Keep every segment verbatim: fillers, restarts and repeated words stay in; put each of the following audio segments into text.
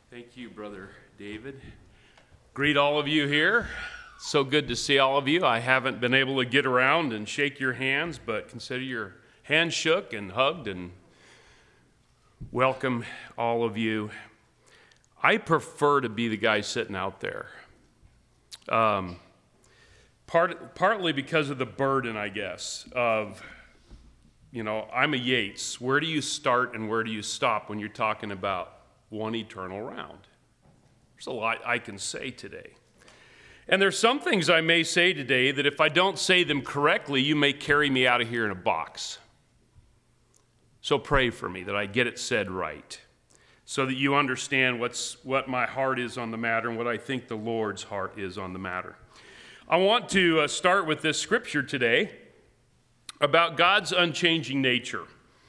Thank you, Brother David. Greet all of you here. So good to see all of you. I haven't been able to get around and shake your hands, but consider your hands shook and hugged and welcome all of you. I prefer to be the guy sitting out there. Um, part, partly because of the burden, I guess, of, you know, I'm a Yates. Where do you start and where do you stop when you're talking about one eternal round? There's a lot I can say today. And there's some things I may say today that if I don't say them correctly, you may carry me out of here in a box. So pray for me that I get it said right, so that you understand what's what my heart is on the matter and what I think the Lord's heart is on the matter. I want to uh, start with this scripture today about God's unchanging nature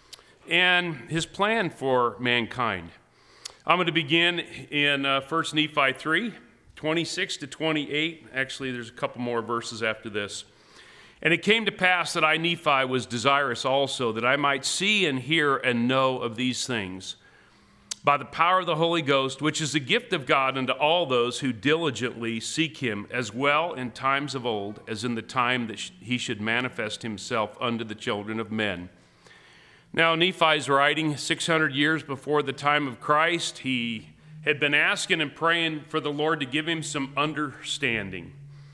and his plan for mankind. I'm going to begin in uh, First Nephi three, twenty-six to twenty-eight. Actually, there's a couple more verses after this. And it came to pass that I, Nephi, was desirous also that I might see and hear and know of these things by the power of the Holy Ghost, which is the gift of God unto all those who diligently seek him, as well in times of old as in the time that sh- he should manifest himself unto the children of men. Now, Nephi's writing six hundred years before the time of Christ. He had been asking and praying for the Lord to give him some understanding.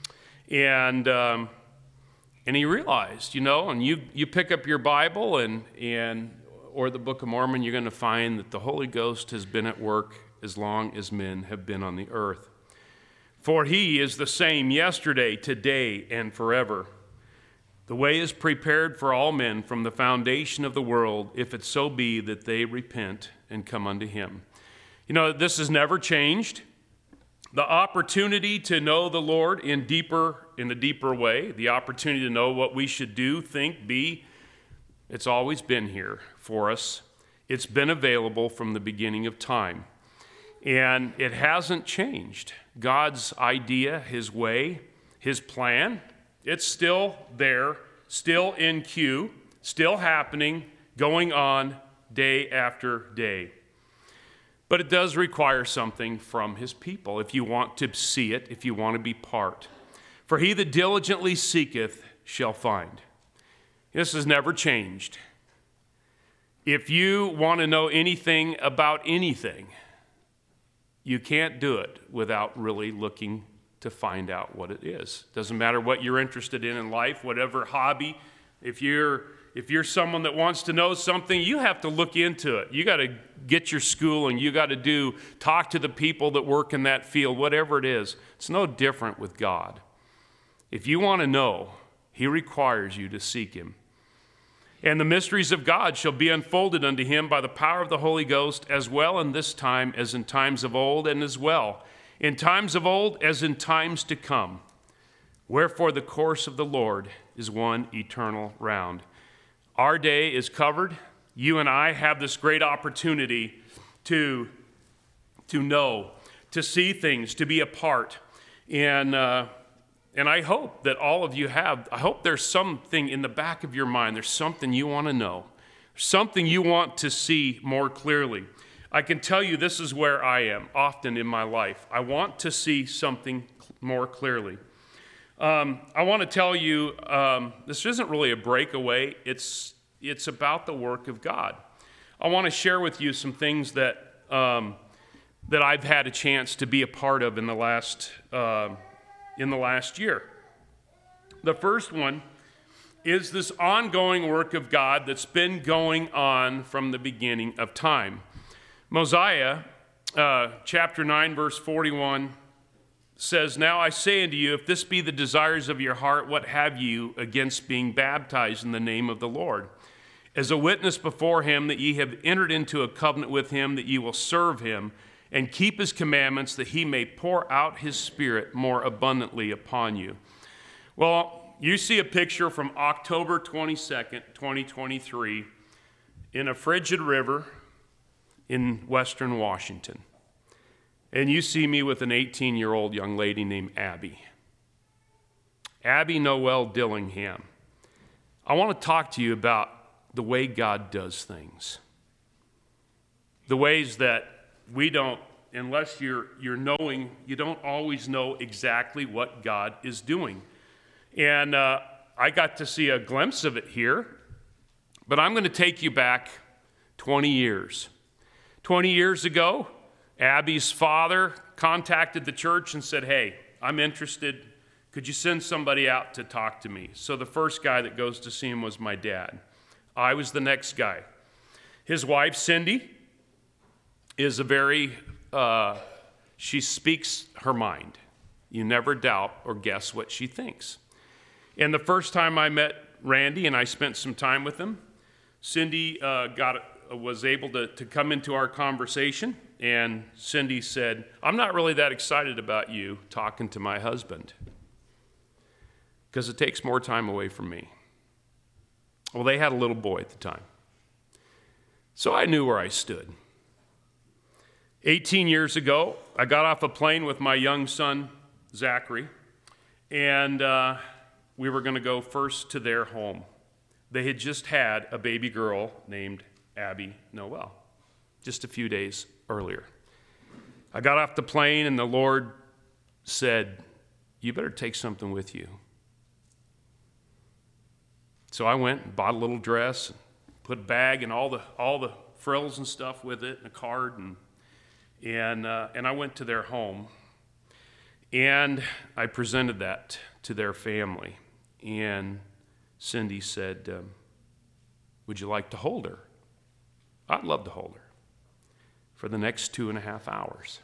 And um, and he realized, you know, and you you pick up your Bible and and or the Book of Mormon, you're going to find that the Holy Ghost has been at work as long as men have been on the earth. For he is the same yesterday, today, and forever. The way is prepared for all men from the foundation of the world, if it so be that they repent and come unto him. You know, this has never changed. The opportunity to know the Lord in deeper, in a deeper way, the opportunity to know what we should do, think, be, it's always been here for us. It's been available from the beginning of time. And it hasn't changed. God's idea, his way, his plan, it's still there, still in queue, still happening, going on day after day. But it does require something from his people if you want to see it, if you want to be part. For he that diligently seeketh shall find. This has never changed. If you want to know anything about anything, you can't do it without really looking to find out what it is. Doesn't matter what you're interested in in life, whatever hobby. If you're if you're someone that wants to know something, you have to look into it. You got to get your schooling. You got to do talk to the people that work in that field, whatever it is. It's no different with God. If you want to know, he requires you to seek him. And the mysteries of God shall be unfolded unto him by the power of the Holy Ghost, as well in this time as in times of old, and as well in times of old as in times to come. Wherefore the course of the Lord is one eternal round. Our day is covered. You and I have this great opportunity to, to know, to see things, to be a part. And, uh, and I hope that all of you have, I hope there's something in the back of your mind, there's something you want to know, something you want to see more clearly. I can tell you this is where I am often in my life. I want to see something more clearly. Um, I want to tell you, um, this isn't really a breakaway. It's it's about the work of God. I want to share with you some things that um, that I've had a chance to be a part of in the last uh, in the last year. The first one is this ongoing work of God that's been going on from the beginning of time. Mosiah, uh, chapter nine, verse forty-one, says, Now I say unto you, if this be the desires of your heart, what have you against being baptized in the name of the Lord? As a witness before him that ye have entered into a covenant with him, that ye will serve him, and keep his commandments, that he may pour out his Spirit more abundantly upon you. Well, you see a picture from October twenty-second, twenty twenty-three, in a frigid river in western Washington. And you see me with an eighteen-year-old young lady named Abby. Abby Noel Dillingham. I want to talk to you about the way God does things. The ways that we don't unless you're, you're knowing, you don't always know exactly what God is doing. And uh, I got to see a glimpse of it here, but I'm going to take you back twenty years. twenty years ago, Abby's father contacted the church and said, hey, I'm interested. Could you send somebody out to talk to me? So the first guy that goes to see him was my dad. I was the next guy. His wife, Cindy, is a very, uh, she speaks her mind. You never doubt or guess what she thinks. And the first time I met Randy and I spent some time with him, Cindy uh, got was able to, to come into our conversation, and Cindy said, I'm not really that excited about you talking to my husband because it takes more time away from me. Well, they had a little boy at the time. So I knew where I stood. eighteen years ago, I got off a plane with my young son, Zachary, and uh, we were going to go first to their home. They had just had a baby girl named Abby Noel, just a few days earlier. I got off the plane and the Lord said, you better take something with you. So I went and bought a little dress, and put a bag and all the all the frills and stuff with it, and a card, and and uh, and I went to their home, and I presented that to their family. And Cindy said, um, would you like to hold her? I'd love to hold her for the next two and a half hours.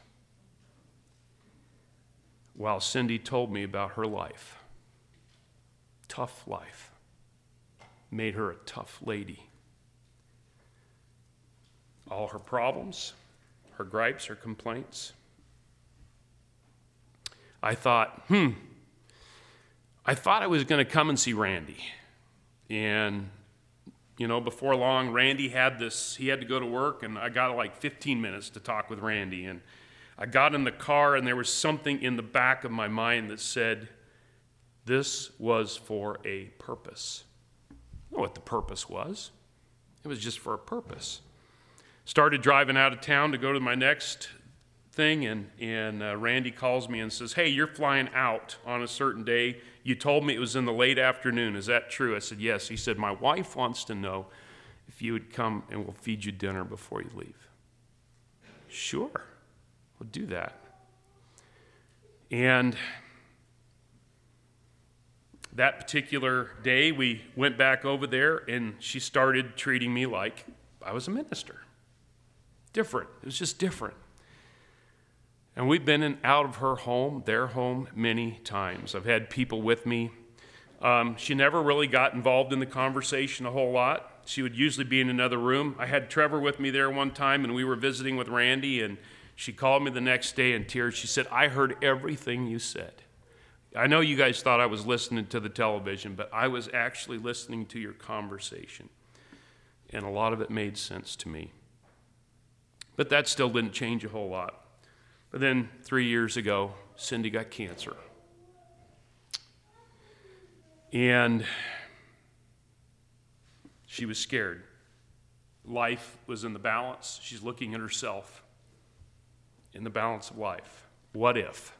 While Cindy told me about her life, tough life, made her a tough lady. All her problems, her gripes, her complaints. I thought, hmm, I thought I was going to come and see Randy. And, you know, before long, Randy had this, he had to go to work, and I got like fifteen minutes to talk with Randy. And I got in the car, and there was something in the back of my mind that said, this was for a purpose. I don't know what the purpose was. It was just for a purpose. Started driving out of town to go to my next thing, and, and uh, Randy calls me and says, hey, you're flying out on a certain day. You told me it was in the late afternoon. Is that true? I said, yes. He said, my wife wants to know if you would come and we'll feed you dinner before you leave. Sure, we'll do that. And that particular day, we went back over there, and she started treating me like I was a minister. Different. It was just different. And we've been in out of her home, their home, many times. I've had people with me. Um, she never really got involved in the conversation a whole lot. She would usually be in another room. I had Trevor with me there one time, and we were visiting with Randy, and she called me the next day in tears. She said, I heard everything you said. I know you guys thought I was listening to the television, but I was actually listening to your conversation. And a lot of it made sense to me. But that still didn't change a whole lot. But then three years ago, Cindy got cancer. And she was scared. Life was in the balance. She's looking at herself in the balance of life. What if?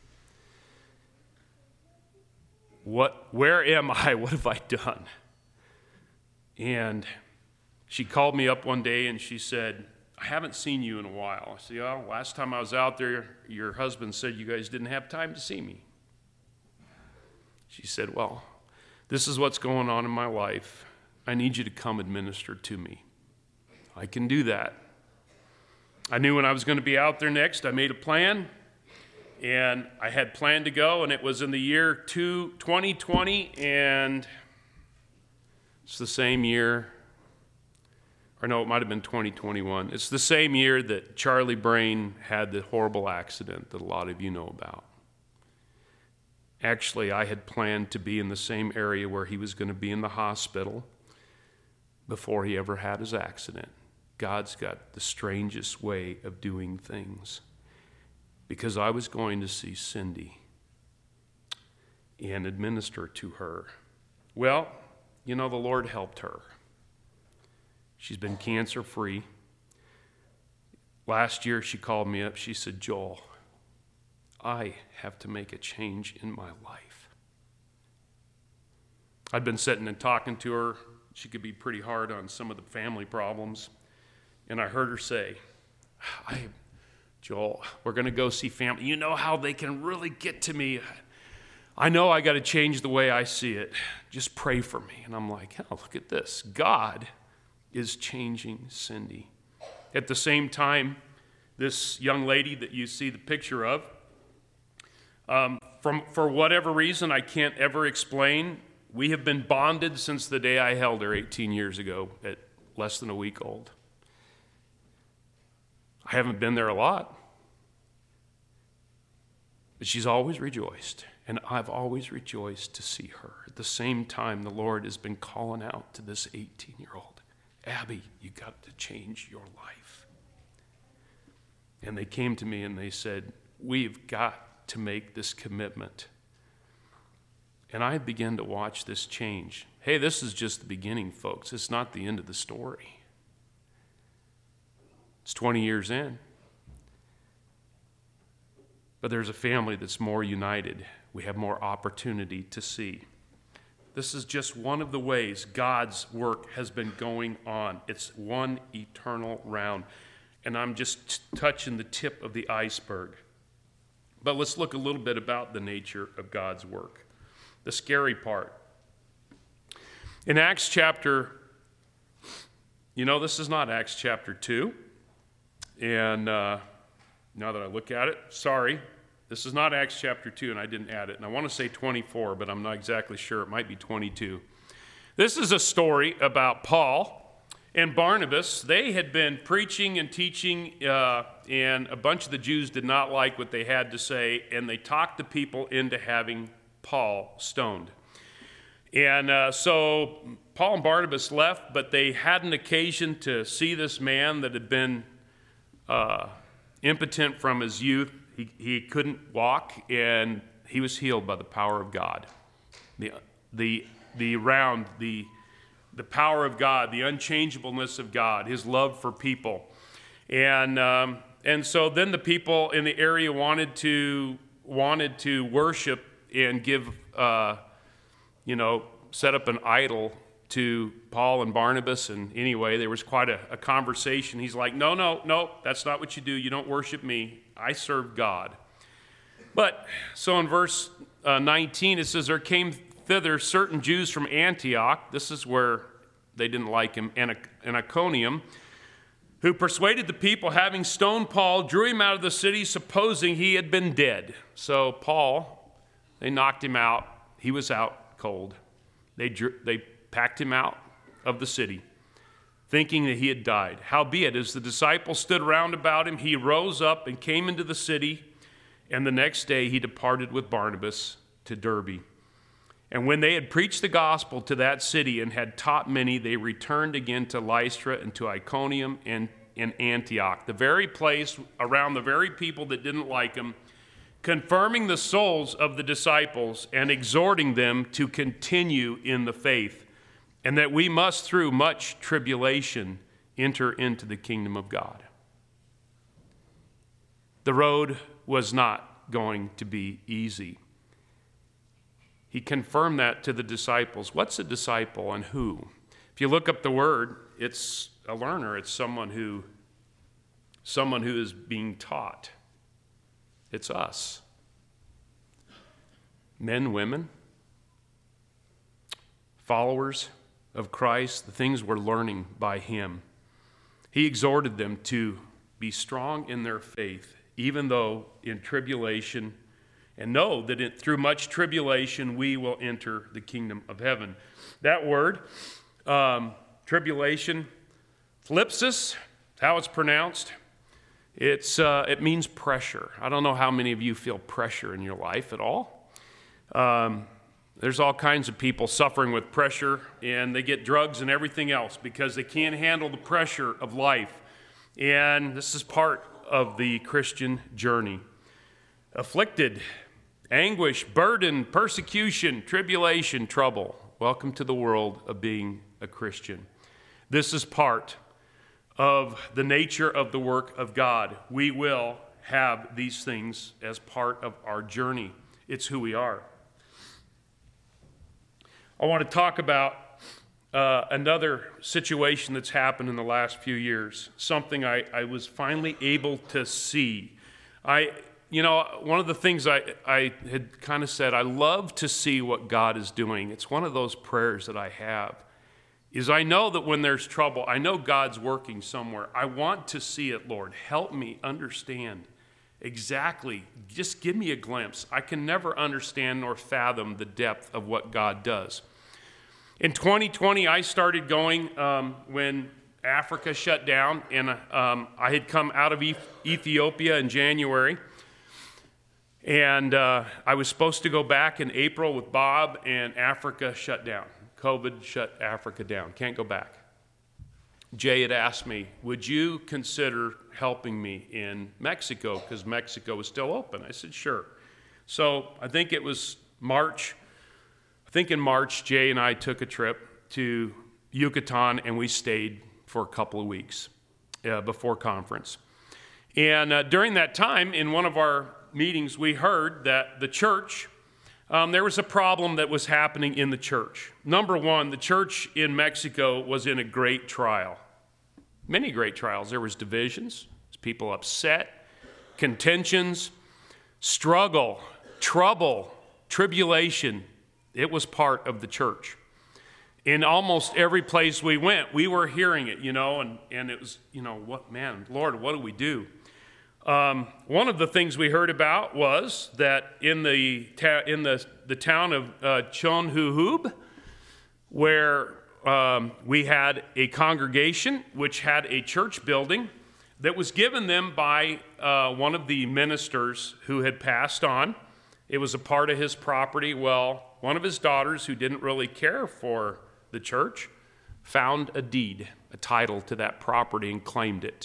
What? Where am I? What have I done? And she called me up one day and she said, I haven't seen you in a while. I said, oh, last time I was out there, your husband said you guys didn't have time to see me. She said, well, this is what's going on in my life. I need you to come administer to me. I can do that. I knew when I was going to be out there next. I made a plan, and I had planned to go, and it was in the year two, twenty twenty, and it's the same year. Or no, it might have been twenty twenty-one. It's the same year that Charlie Brain had the horrible accident that a lot of you know about. Actually, I had planned to be in the same area where he was going to be in the hospital before he ever had his accident. God's got the strangest way of doing things. Because I was going to see Cindy and administer to her. Well, you know, the Lord helped her. She's been cancer-free. last year she called me up. She said, Joel, I have to make a change in my life. I'd been sitting and talking to her. She could be pretty hard on some of the family problems. And I heard her say, I, Joel, we're going to go see family. You know how they can really get to me. I know I got to change the way I see it. Just pray for me. And I'm like, oh, look at this. God is changing Cindy. At the same time, this young lady that you see the picture of, um, from for whatever reason I can't ever explain, we have been bonded since the day I held her eighteen years ago at less than a week old. I haven't been there a lot, but she's always rejoiced, and I've always rejoiced to see her. At the same time, the Lord has been calling out to this eighteen-year-old, Abby, you got to change your life. And they came to me and they said, we've got to make this commitment. And I began to watch this change. Hey, this is just the beginning, folks. It's not the end of the story. It's twenty years in. But there's a family that's more united. We have more opportunity to see. This is just one of the ways God's work has been going on. It's one eternal round. And I'm just t- touching the tip of the iceberg. But let's look a little bit about the nature of God's work. The scary part. In Acts chapter, you know, this is not Acts chapter two. And uh, now that I look at it, sorry, this is not Acts chapter two, and I didn't add it. And I want to say twenty-four, but I'm not exactly sure. It might be twenty-two. This is a story about Paul and Barnabas. They had been preaching and teaching, uh, and a bunch of the Jews did not like what they had to say, and they talked the people into having Paul stoned. And uh, so Paul and Barnabas left, but they had an occasion to see this man that had been uh, impotent from his youth. He, he couldn't walk, and he was healed by the power of God. The, the, the round, the, the power of God, the unchangeableness of God, his love for people. And, um, and so then the people in the area wanted to, wanted to worship and give, uh, you know, set up an idol to Paul and Barnabas. And anyway, there was quite a, a conversation. He's like, no, no, no, that's not what you do. You don't worship me. I serve God. But, so in verse uh, nineteen, it says, there came thither certain Jews from Antioch. This is where they didn't like him, and, and Iconium, who persuaded the people, having stoned Paul, drew him out of the city, supposing he had been dead. So Paul, they knocked him out. He was out cold. They, drew, they packed him out of the city, thinking that he had died. Howbeit, as the disciples stood round about him, he rose up and came into the city, and the next day he departed with Barnabas to Derbe. And when they had preached the gospel to that city and had taught many, they returned again to Lystra and to Iconium and in Antioch, the very place around the very people that didn't like him, confirming the souls of the disciples and exhorting them to continue in the faith, and that we must through much tribulation enter into the kingdom of God. The road was not going to be easy. He confirmed that to the disciples. What's a disciple and who? If you look up the word, it's a learner. It's someone who, someone who is being taught. It's us. Men, women, followers of Christ, the things we're learning by him. He exhorted them to be strong in their faith, even though in tribulation, and know that it, through much tribulation we will enter the kingdom of heaven. That word, um, tribulation, thlipsis, how it's pronounced. It's uh, it means pressure. I don't know how many of you feel pressure in your life at all. Um, there's all kinds of people suffering with pressure, and they get drugs and everything else because they can't handle the pressure of life. And this is part of the Christian journey. Afflicted, anguish, burden, persecution, tribulation, trouble. Welcome to the world of being a Christian. This is part of the nature of the work of God. We will have these things as part of our journey. It's who we are. I want to talk about uh, another situation that's happened in the last few years, something I, I was finally able to see. I, you know, one of the things I, I had kind of said, I love to see what God is doing. It's one of those prayers that I have, is I know that when there's trouble, I know God's working somewhere. I want to see it, Lord. Help me understand exactly. Just give me a glimpse. I can never understand nor fathom the depth of what God does. In twenty twenty, I started going um, when Africa shut down, and um, I had come out of Ethiopia in January, and uh, I was supposed to go back in April with Bob, and Africa shut down. COVID shut Africa down. Can't go back. Jay had asked me, would you consider helping me in Mexico, because Mexico was still open? I said, sure. So I think it was March. I think in March, Jay and I took a trip to Yucatan, and we stayed for a couple of weeks uh, before conference. And uh, during that time, in one of our meetings, we heard that the church, um, there was a problem that was happening in the church. Number one, the church in Mexico was in a great trial. Many great trials. There was divisions, people upset, contentions, struggle, trouble, tribulation. It was part of the church. In almost every place we went, we were hearing it, you know, and, and it was, you know, what, man, Lord, what do we do? Um, one of the things we heard about was that in the ta- in the, the town of uh, Chonhuhub, where um, we had a congregation which had a church building that was given them by uh, one of the ministers who had passed on. It was a part of his property. Well, one of his daughters, who didn't really care for the church, found a deed, a title to that property, and claimed it.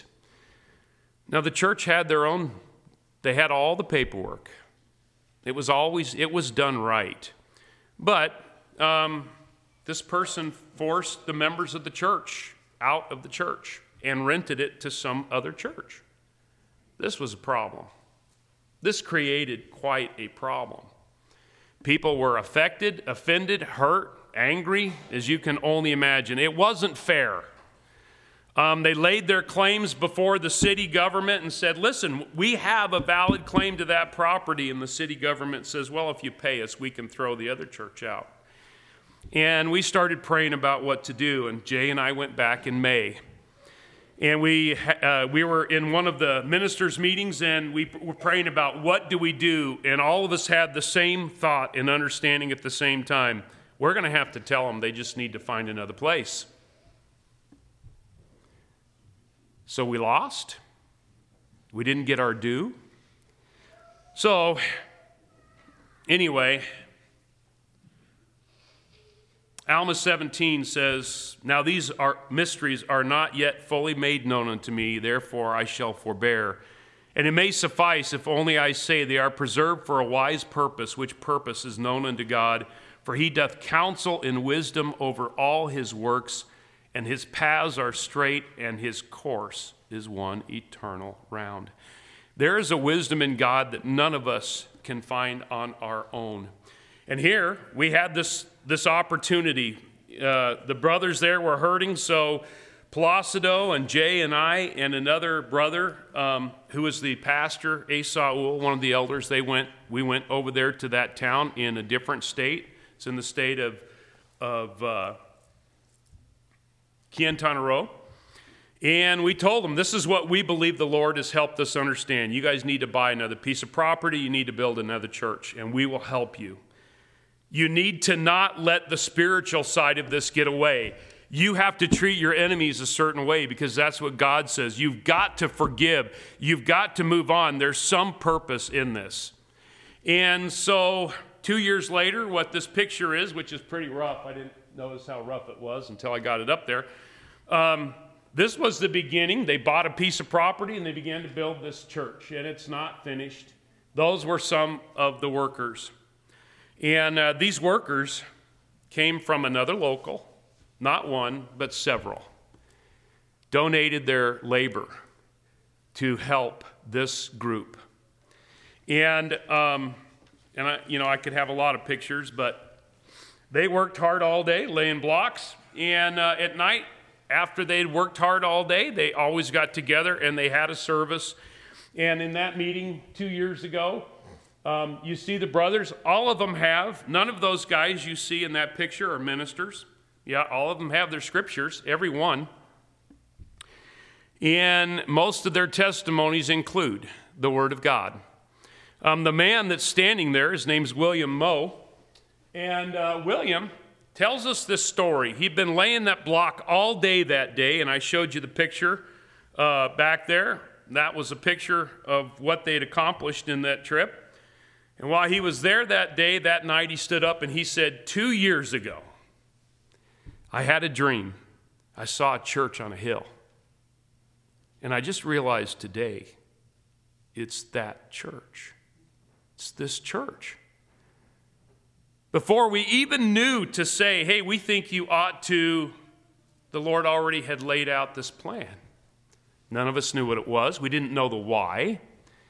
Now, the church had their own, they had all the paperwork. It was always, it was done right. But um, this person forced the members of the church out of the church and rented it to some other church. This was a problem. This created quite a problem. People were affected, offended, hurt, angry, as you can only imagine. It wasn't fair. Um, they laid their claims before the city government and said, listen, we have a valid claim to that property. And the city government says, well, if you pay us, we can throw the other church out. And we started praying about what to do. And Jay and I went back in May. And we uh, we were in one of the ministers' meetings, and we were praying about what do we do. And all of us had the same thought and understanding at the same time. We're going to have to tell them they just need to find another place. So we lost. We didn't get our due. So anyway, Alma seventeen says, now these are mysteries are not yet fully made known unto me, therefore I shall forbear. And it may suffice if only I say they are preserved for a wise purpose, which purpose is known unto God. For he doth counsel in wisdom over all his works, and his paths are straight, and his course is one eternal round. There is a wisdom in God that none of us can find on our own. And here we had this, this opportunity. Uh, the brothers there were hurting, so Placido and Jay and I and another brother um, who was the pastor, Asaul, one of the elders, they went. We went over there to that town in a different state. It's in the state of, of uh, Quintana Roo. And we told them, this is what we believe the Lord has helped us understand. You guys need to buy another piece of property. You need to build another church, and we will help you. You need to not let the spiritual side of this get away. You have to treat your enemies a certain way, because that's what God says. You've got to forgive. You've got to move on. There's some purpose in this. And so two years later, what this picture is, which is pretty rough. I didn't notice how rough it was until I got it up there. Um, this was the beginning. They bought a piece of property and they began to build this church, and it's not finished. Those were some of the workers. And uh, these workers came from another local, not one, but several. donated their labor to help this group. And, um, and I, you know, I could have a lot of pictures, but they worked hard all day, laying blocks. And uh, at night, after they'd worked hard all day, they always got together and they had a service. And in that meeting two years ago, um, you see the brothers, all of them have, none of those guys you see in that picture are ministers. Yeah, all of them have their scriptures, every one. And most of their testimonies include the Word of God. Um, the man that's standing there, his name's William Moe. And uh, William tells us this story. He'd been laying that block all day that day, and I showed you the picture uh, back there. That was a picture of what they'd accomplished in that trip. And while he was there that day, that night, he stood up and he said, two years ago, I had a dream. I saw a church on a hill. And I just realized today, it's that church. It's this church. Before we even knew to say, hey, we think you ought to, the Lord already had laid out this plan. None of us knew what it was. We didn't know the why.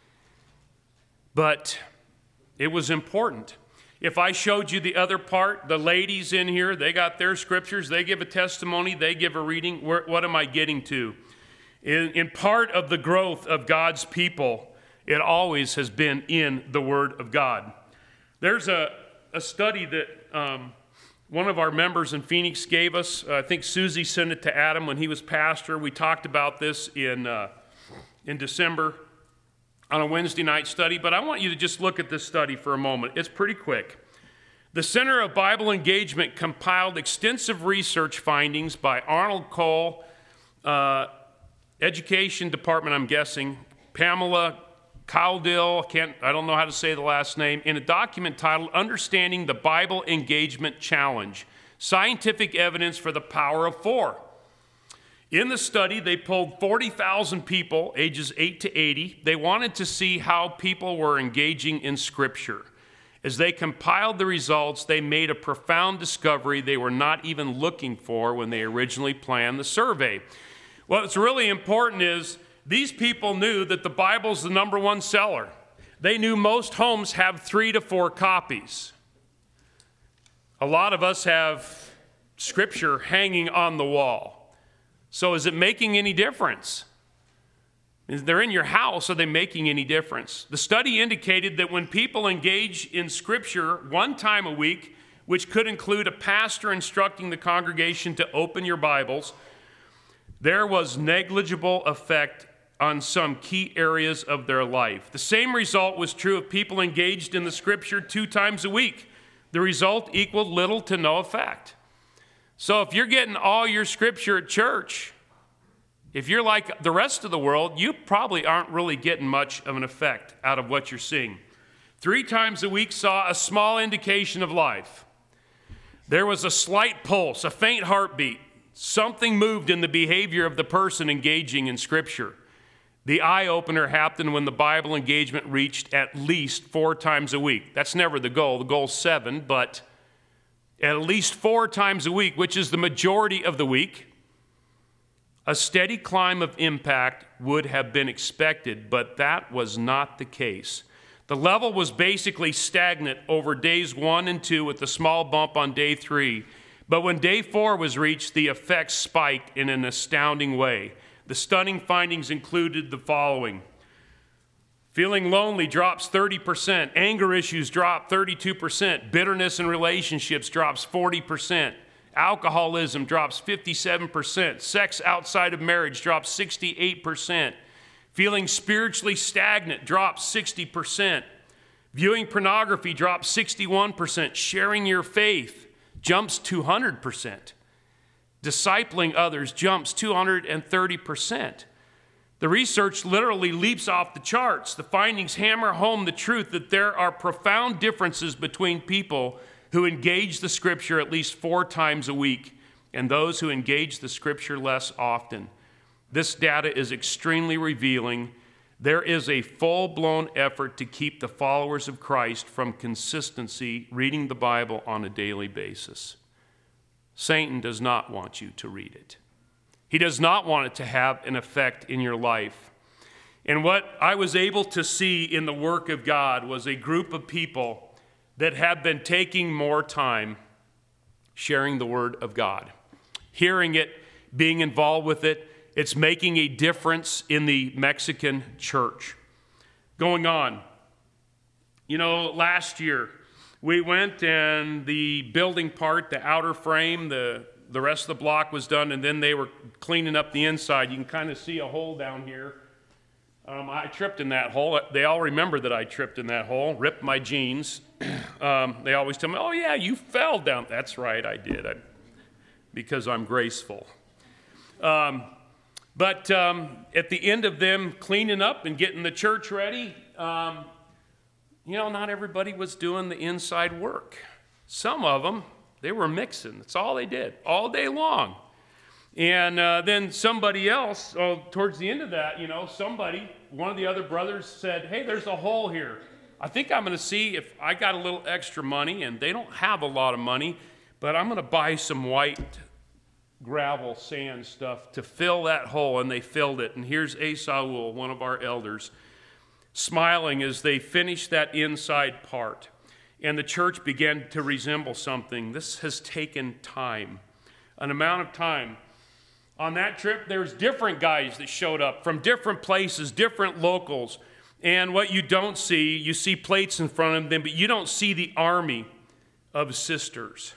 But it was important. If I showed you the other part, the ladies in here, they got their scriptures, they give a testimony, they give a reading. Where, what am I getting to? In, in part of the growth of God's people, it always has been in the Word of God. There's a, a study that um, one of our members in Phoenix gave us. Uh, I think Susie sent it to Adam when he was pastor. We talked about this in, uh, in December on a Wednesday night study, but I want you to just look at this study for a moment. It's pretty quick. The Center of Bible Engagement compiled extensive research findings by Arnold Cole, uh, Education Department, I'm guessing, Pamela Caudill, can't, I don't know how to say the last name, in a document titled Understanding the Bible Engagement Challenge, Scientific Evidence for the Power of Four. In the study, they polled forty thousand people, ages eight to eighty. They wanted to see how people were engaging in Scripture. As they compiled the results, they made a profound discovery they were not even looking for when they originally planned the survey. What's really important is these people knew that the Bible's the number one seller. They knew most homes have three to four copies. A lot of us have Scripture hanging on the wall. So is it making any difference? If they're in your house, are they making any difference? The study indicated that when people engage in Scripture one time a week, which could include a pastor instructing the congregation to open your Bibles, there was negligible effect on some key areas of their life. The same result was true of people engaged in the Scripture two times a week. The result equaled little to no effect. So if you're getting all your Scripture at church, if you're like the rest of the world, you probably aren't really getting much of an effect out of what you're seeing. Three times a week saw a small indication of life. There was a slight pulse, a faint heartbeat. Something moved in the behavior of the person engaging in Scripture. The eye-opener happened when the Bible engagement reached at least four times a week. That's never the goal. The goal's seven, but at least four times a week, which is the majority of the week. A steady climb of impact would have been expected, but that was not the case. The level was basically stagnant over days one and two with a small bump on day three. But when day four was reached, the effects spiked in an astounding way. The stunning findings included the following. Feeling lonely drops thirty percent. Anger issues drop thirty-two percent. Bitterness in relationships drops forty percent. Alcoholism drops fifty-seven percent. Sex outside of marriage drops sixty-eight percent. Feeling spiritually stagnant drops sixty percent. Viewing pornography drops sixty-one percent. Sharing your faith jumps two hundred percent. Discipling others jumps two hundred thirty percent. The research literally leaps off the charts. The findings hammer home the truth that there are profound differences between people who engage the Scripture at least four times a week and those who engage the Scripture less often. This data is extremely revealing. There is a full-blown effort to keep the followers of Christ from consistency reading the Bible on a daily basis. Satan does not want you to read it. He does not want it to have an effect in your life. And what I was able to see in the work of God was a group of people that have been taking more time sharing the Word of God, hearing it, being involved with it. It's making a difference in the Mexican church. Going on, you know, last year we went and the building part, the outer frame, the, the rest of the block was done, and then they were cleaning up the inside. You can kind of see a hole down here. Um, I tripped in that hole. They all remember that I tripped in that hole, ripped my jeans. Um, they always tell me, oh yeah, you fell down. That's right, I did, I, because I'm graceful. Um, but um, at the end of them cleaning up and getting the church ready, um, you know, not everybody was doing the inside work. Some of them, they were mixing. That's all they did, all day long. And uh, then somebody else, oh, towards the end of that, you know, somebody, one of the other brothers said, hey, there's a hole here. I think I'm going to see if I got a little extra money, and they don't have a lot of money, but I'm going to buy some white gravel sand stuff to fill that hole, and they filled it. And here's Asaul, one of our elders, smiling as they finished that inside part. And the church began to resemble something. This has taken time, an amount of time. On that trip, there's different guys that showed up from different places, different locals. And what you don't see, you see plates in front of them, but you don't see the army of sisters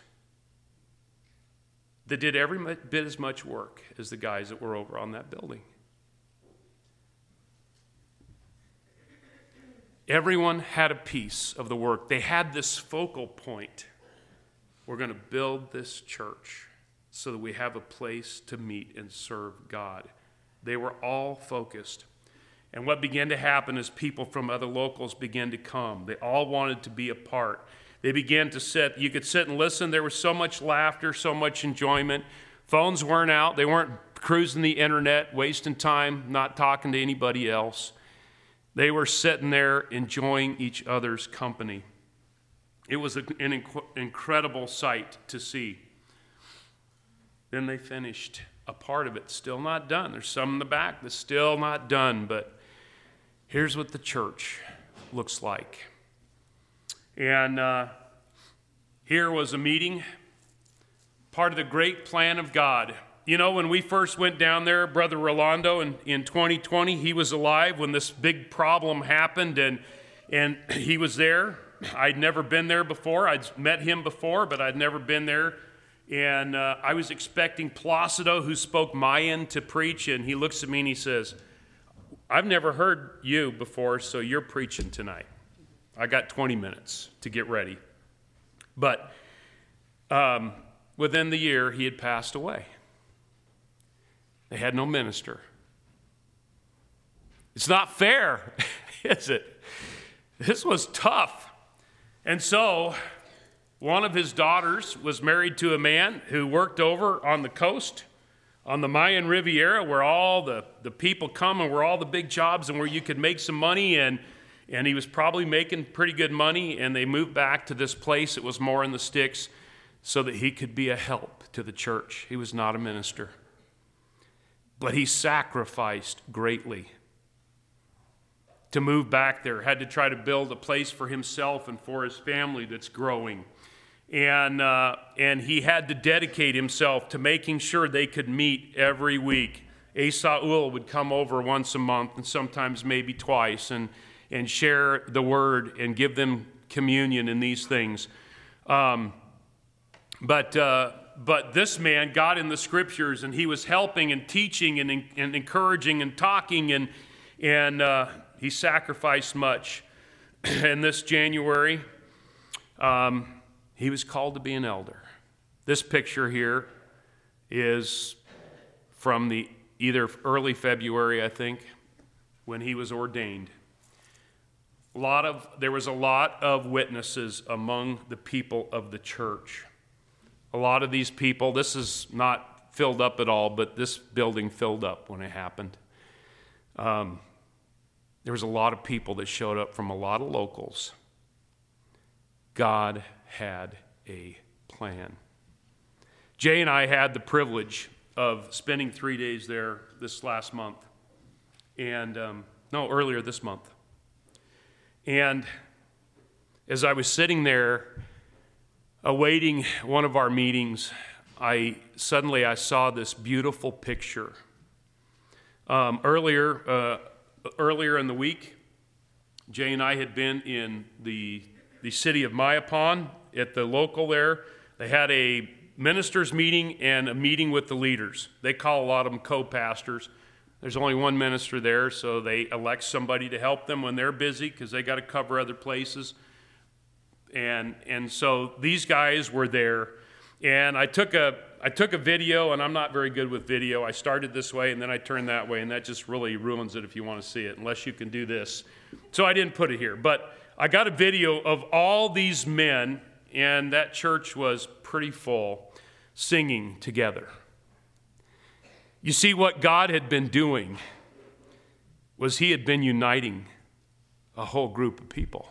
that did every bit as much work as the guys that were over on that building. Everyone had a piece of the work. They had this focal point. We're going to build this church so that we have a place to meet and serve God. They were all focused. And what began to happen is people from other locals began to come. They all wanted to be a part. They began to sit. You could sit and listen. There was so much laughter, so much enjoyment. Phones weren't out. They weren't cruising the internet, wasting time, not talking to anybody else. They were sitting there enjoying each other's company. It was an inc- incredible sight to see. Then they finished a part of it, still not done. There's some in the back that's still not done, but here's what the church looks like. And uh, here was a meeting, part of the great plan of God. You know, when we first went down there, Brother Rolando, in, in twenty twenty, he was alive when this big problem happened, and, and he was there. I'd never been there before. I'd met him before, but I'd never been there. And uh, I was expecting Placido, who spoke Mayan, to preach, and he looks at me and he says, I've never heard you before, so you're preaching tonight. I got twenty minutes to get ready. But um, within the year, he had passed away. They had no minister. It's not fair, is it? This was tough. And so one of his daughters was married to a man who worked over on the coast, on the Mayan Riviera, where all the, the people come and where all the big jobs and where you could make some money. And, and he was probably making pretty good money. And they moved back to this place that was more in the sticks so that he could be a help to the church. He was not a minister. But he sacrificed greatly to move back there, had to try to build a place for himself and for his family that's growing. And, uh, and he had to dedicate himself to making sure they could meet every week. Asaul would come over once a month and sometimes maybe twice and, and share the word and give them communion and these things. Um, but... Uh, But this man got in the scriptures, and he was helping and teaching and, and encouraging and talking, and, and uh, he sacrificed much. And this January, um, he was called to be an elder. This picture here is from the either early February, I think, when he was ordained. A lot of there was a lot of witnesses among the people of the church. A lot of these people, this is not filled up at all, but this building filled up when it happened. Um, there was a lot of people that showed up from a lot of locals. God had a plan. Jay and I had the privilege of spending three days there this last month. And, um, no, earlier this month. And as I was sitting there awaiting one of our meetings, I suddenly I saw this beautiful picture. Um, earlier, uh, earlier in the week, Jay and I had been in the the city of Mayapan at the local there. They had a ministers' meeting and a meeting with the leaders. They call a lot of them co-pastors. There's only one minister there, so they elect somebody to help them when they're busy because they got to cover other places. And and so these guys were there, and I took a I took a video, and I'm not very good with video. I started this way, and then I turned that way, and that just really ruins it if you want to see it, unless you can do this. So I didn't put it here, but I got a video of all these men, and that church was pretty full, singing together. You see, what God had been doing was he had been uniting a whole group of people.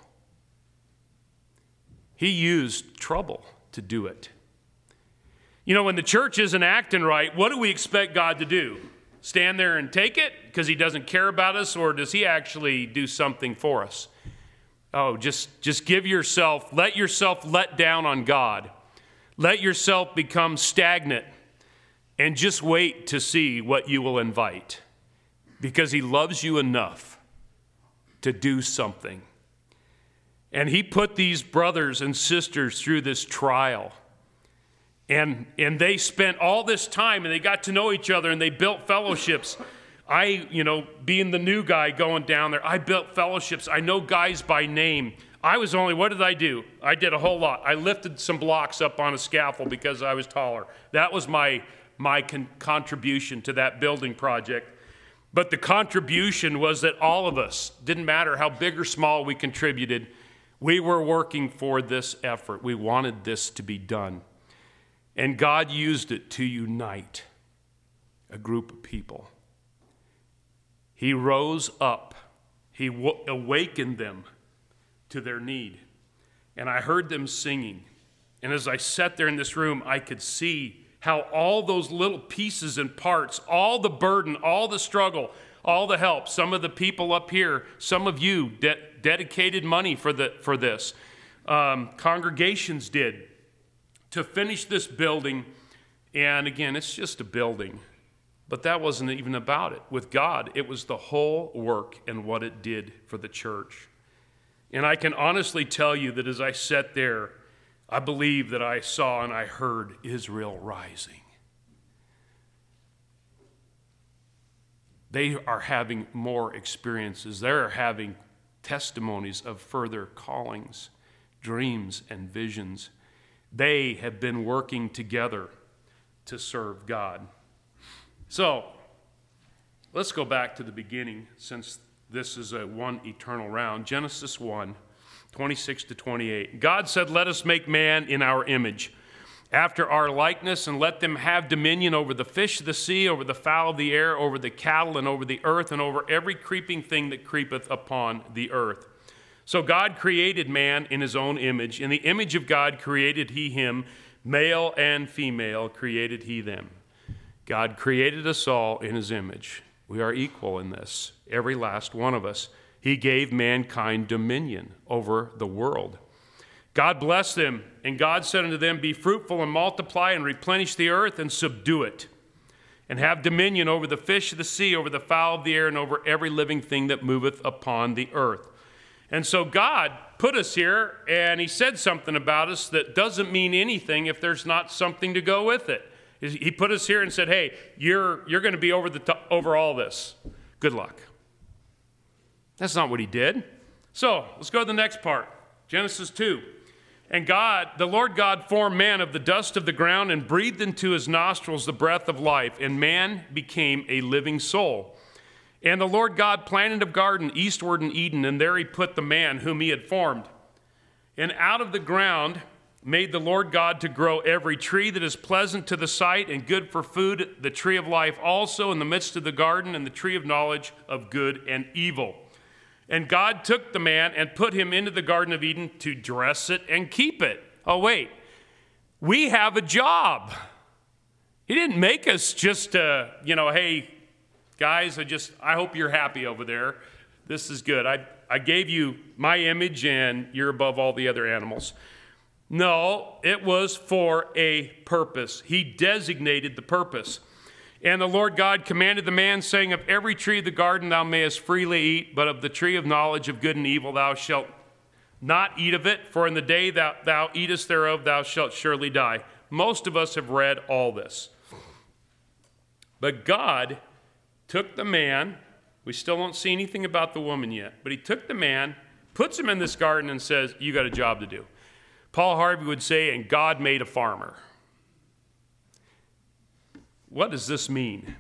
He used trouble to do it. You know, when the church isn't acting right, what do we expect God to do? Stand there and take it because he doesn't care about us, or does he actually do something for us? Oh, just, just give yourself, let yourself let down on God. Let yourself become stagnant and just wait to see what you will invite, because he loves you enough to do something. And he put these brothers and sisters through this trial. And, and they spent all this time, and they got to know each other, and they built fellowships. I, you know, being the new guy going down there, I built fellowships. I know guys by name. I was only, what did I do? I did a whole lot. I lifted some blocks up on a scaffold because I was taller. That was my, my con- contribution to that building project. But the contribution was that all of us, didn't matter how big or small we contributed, we were working for this effort. We wanted this to be done. And God used it to unite a group of people. He rose up. He w- awakened them to their need. And I heard them singing. And as I sat there in this room, I could see how all those little pieces and parts, all the burden, all the struggle, all the help, some of the people up here, some of you de- dedicated money for, the, for this. Um, congregations did to finish this building. And again, it's just a building. But that wasn't even about it. With God, it was the whole work and what it did for the church. And I can honestly tell you that as I sat there, I believe that I saw and I heard Israel rising. They are having more experiences. They're having testimonies of further callings, dreams, and visions. They have been working together to serve God. So, let's go back to the beginning, since this is a one eternal round. Genesis one, twenty-six to twenty-eight. God said, "Let us make man in our image, after our likeness, and let them have dominion over the fish of the sea, over the fowl of the air, over the cattle, and over the earth, and over every creeping thing that creepeth upon the earth." So God created man in his own image. In the image of God created he him, male and female created he them. God created us all in his image. We are equal in this, every last one of us. He gave mankind dominion over the world. God blessed them, and God said unto them, "Be fruitful and multiply and replenish the earth and subdue it, and have dominion over the fish of the sea, over the fowl of the air, and over every living thing that moveth upon the earth." And so God put us here, and he said something about us that doesn't mean anything if there's not something to go with it. He put us here and said, "Hey, you're, you're going to be over, the to- over all this. Good luck." That's not what he did. So let's go to the next part. Genesis two. "And God, the Lord God formed man of the dust of the ground and breathed into his nostrils the breath of life, and man became a living soul. And the Lord God planted a garden eastward in Eden, and there he put the man whom he had formed. And out of the ground made the Lord God to grow every tree that is pleasant to the sight and good for food, the tree of life also in the midst of the garden, and the tree of knowledge of good and evil. And God took the man and put him into the Garden of Eden to dress it and keep it." Oh, wait. We have a job He didn't make us just, uh, you know, hey, guys, I just, I hope you're happy over there. This is good. I, I gave you my image and you're above all the other animals. No, it was for a purpose. He designated the purpose. And the Lord God commanded the man, saying, of every tree of the garden thou mayest freely eat, but of the tree of knowledge of good and evil thou shalt not eat of it, for in the day that thou eatest thereof thou shalt surely die. Most of us have read all this. But God took the man, we still don't see anything about the woman yet, but he took the man, puts him in this garden and says, you got a job to do. Paul Harvey would say, and God made a farmer. What does this mean?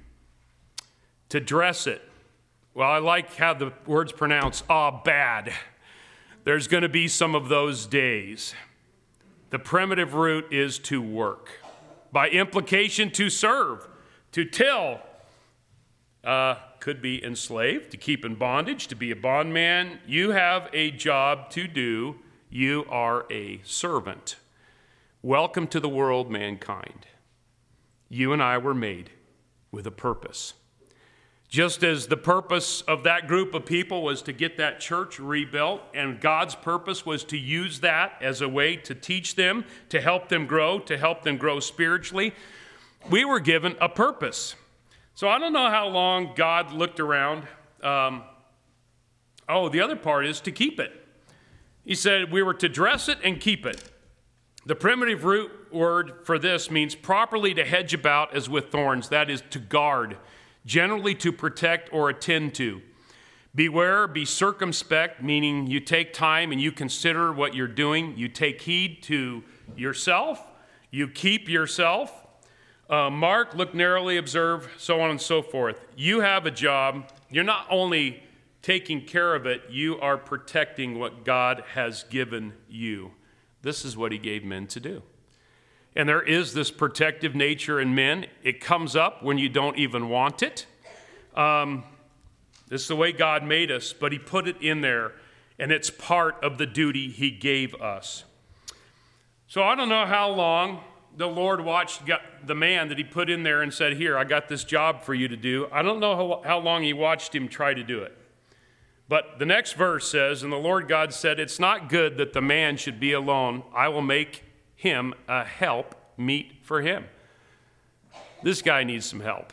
To dress it. Well, I like how the word's pronounced, ah, bad. There's going to be some of those days. The primitive root is to work. By implication, to serve. To till, uh, could be enslaved, to keep in bondage, to be a bondman. You have a job to do. You are a servant. Welcome to the world, mankind. You and I were made with a purpose. Just as the purpose of that group of people was to get that church rebuilt, and God's purpose was to use that as a way to teach them, to help them grow, to help them grow spiritually, we were given a purpose. So I don't know how long God looked around. Um, oh, the other part is to keep it. He said we were to dress it and keep it. The primitive root word for this means properly to hedge about as with thorns. That is to guard, generally to protect or attend to. Beware, be circumspect, meaning you take time and you consider what you're doing. You take heed to yourself. You keep yourself. Uh, mark, look narrowly, observe, so on and so forth. You have a job. You're not only taking care of it, you are protecting what God has given you. This is what he gave men to do. And there is this protective nature in men. It comes up when you don't even want it. Um, this is the way God made us, but he put it in there, and it's part of the duty he gave us. So I don't know how long the Lord watched the man that he put in there and said, here, I got this job for you to do. I don't know how, how long he watched him try to do it. But the next verse says, and the Lord God said, it's not good that the man should be alone. I will make him a help meet for him. This guy needs some help.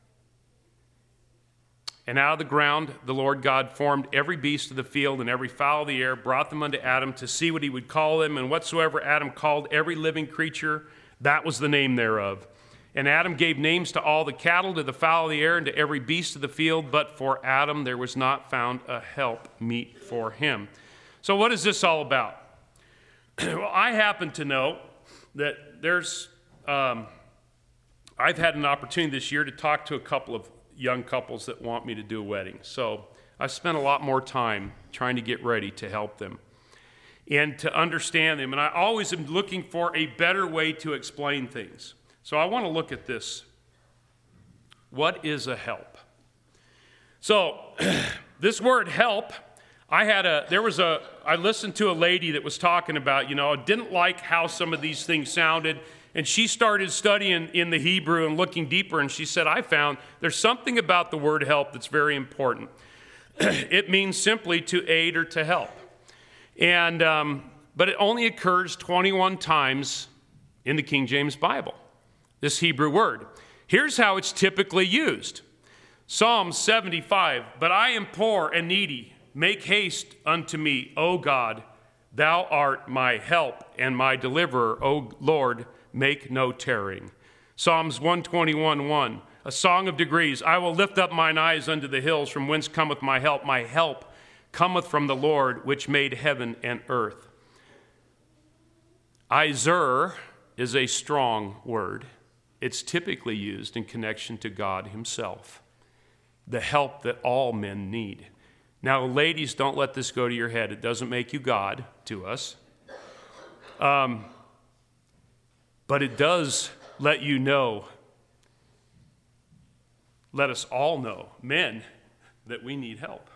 And out of the ground the Lord God formed every beast of the field and every fowl of the air, brought them unto Adam to see what he would call them. And whatsoever Adam called every living creature, that was the name thereof. And Adam gave names to all the cattle, to the fowl of the air, and to every beast of the field. But for Adam there was not found a help meet for him. So what is this all about? Well, I happen to know that there's, um, I've had an opportunity this year to talk to a couple of young couples that want me to do a wedding. So I've spent a lot more time trying to get ready to help them and to understand them. And I always am looking for a better way to explain things. So I want to look at this. What is a help? So this word help, I had a, there was a, I listened to a lady that was talking about, you know, didn't like how some of these things sounded. And she started studying in the Hebrew and looking deeper. And she said, I found there's something about the word help that's very important. It means simply to aid or to help. And, um, but it only occurs twenty-one times in the King James Bible, this Hebrew word. Here's how it's typically used. Psalm seventy-five, but I am poor and needy. Make haste unto me, O God. Thou art my help and my deliverer, O Lord, make no tarrying. Psalms one twenty-one, one, a song of degrees. I will lift up mine eyes unto the hills, from whence cometh my help. My help cometh from the Lord, which made heaven and earth. Izer is a strong word. It's typically used in connection to God himself, the help that all men need. Now, ladies, don't let this go to your head. It doesn't make you God to us. Um, but it does let you know, let us all know, men, that we need help.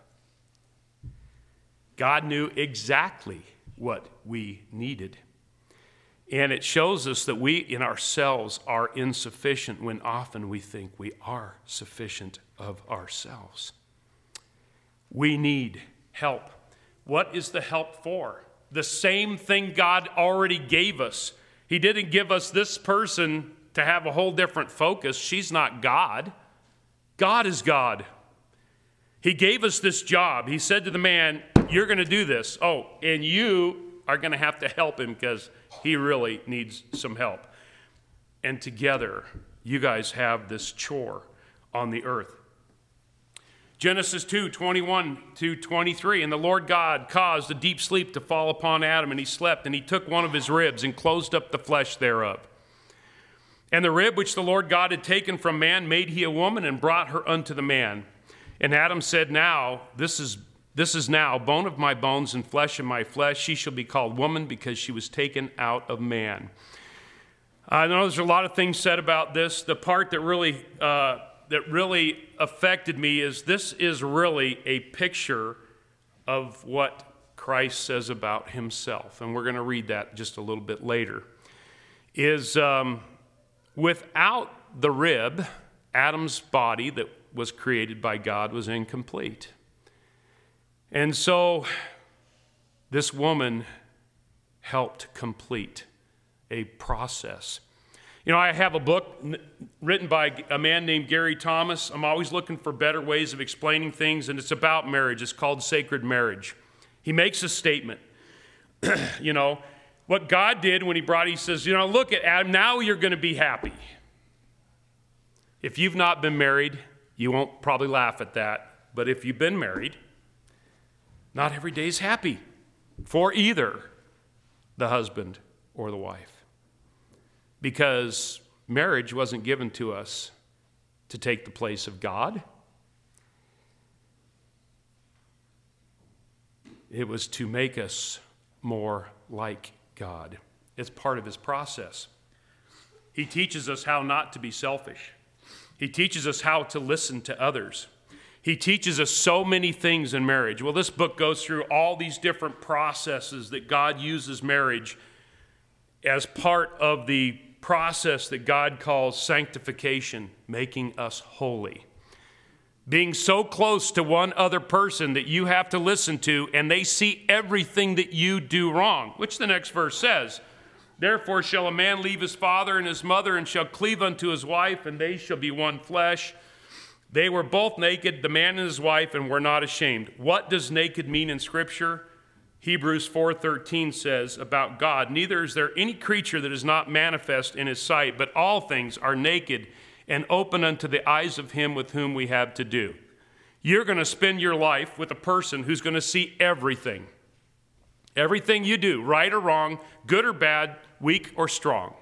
God knew exactly what we needed. And it shows us that we in ourselves are insufficient when often we think we are sufficient of ourselves. We need help. What is the help for? The same thing God already gave us. He didn't give us this person to have a whole different focus. She's not God. God is God. He gave us this job. He said to the man, you're going to do this. Oh, and you are going to have to help him because he really needs some help. And together, you guys have this chore on the earth. Genesis two, twenty-one to twenty-three, and the Lord God caused a deep sleep to fall upon Adam, and he slept, and he took one of his ribs and closed up the flesh thereof. And the rib which the Lord God had taken from man made he a woman and brought her unto the man. And Adam said, now, this is This is now bone of my bones and flesh of my flesh. She shall be called woman because she was taken out of man. I know there's a lot of things said about this. The part that really uh, that really affected me is this is really a picture of what Christ says about himself. And we're going to read that just a little bit later. Is um, without the rib, Adam's body that was created by God was incomplete. And so this woman helped complete a process. You know, I have a book written by a man named Gary Thomas. I'm always looking for better ways of explaining things, and it's about marriage. It's called Sacred Marriage. He makes a statement. You know, what God did when he brought, he says, you know, look at Adam, now you're going to be happy. If you've not been married, you won't probably laugh at that. But if you've been married, not every day is happy for either the husband or the wife. Because marriage wasn't given to us to take the place of God. It was to make us more like God. It's part of his process. He teaches us how not to be selfish. He teaches us how to listen to others. He teaches us so many things in marriage. Well, this book goes through all these different processes that God uses marriage as part of the process that God calls sanctification, making us holy. Being so close to one other person that you have to listen to, and they see everything that you do wrong, which the next verse says, therefore shall a man leave his father and his mother, and shall cleave unto his wife, and they shall be one flesh. They were both naked, the man and his wife, and were not ashamed. What does naked mean in Scripture? Hebrews four thirteen says about God, neither is there any creature that is not manifest in his sight, but all things are naked and open unto the eyes of him with whom we have to do. You're going to spend your life with a person who's going to see everything. Everything you do, right or wrong, good or bad, weak or strong.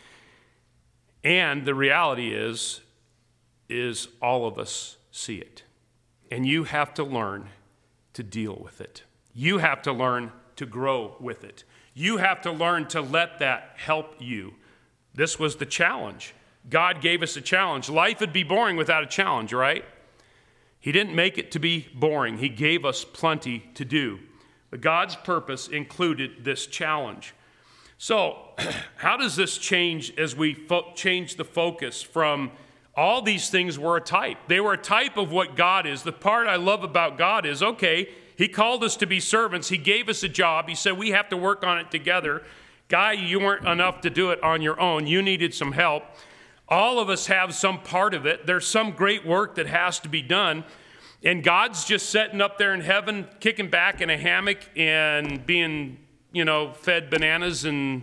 And the reality is, is all of us see it. And you have to learn to deal with it. You have to learn to grow with it. You have to learn to let that help you. This was the challenge. God gave us a challenge. Life would be boring without a challenge, right? He didn't make it to be boring. He gave us plenty to do. But God's purpose included this challenge. So, how does this change as we fo- change the focus from all these things were a type? They were a type of what God is. The part I love about God is, okay, he called us to be servants. He gave us a job. He said we have to work on it together. Guy, you weren't enough to do it on your own. You needed some help. All of us have some part of it. There's some great work that has to be done. And God's just sitting up there in heaven, kicking back in a hammock and being, you know, fed bananas and...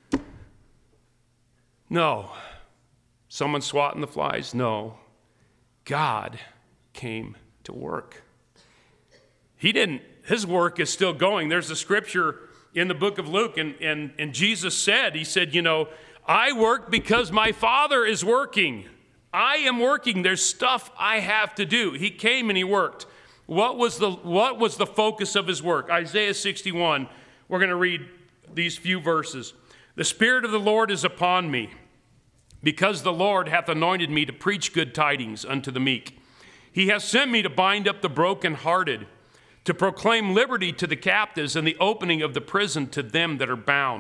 No. Someone swatting the flies? No. God came to work. He didn't, his work is still going. There's a scripture in the book of Luke, and, and, and Jesus said, he said, you know, I work because my Father is working. I am working. There's stuff I have to do. He came and he worked. What was the, what was the focus of his work? Isaiah sixty-one, we're going to read these few verses. The Spirit of the Lord is upon me, because the Lord hath anointed me to preach good tidings unto the meek. He hath sent me to bind up the brokenhearted, to proclaim liberty to the captives and the opening of the prison to them that are bound,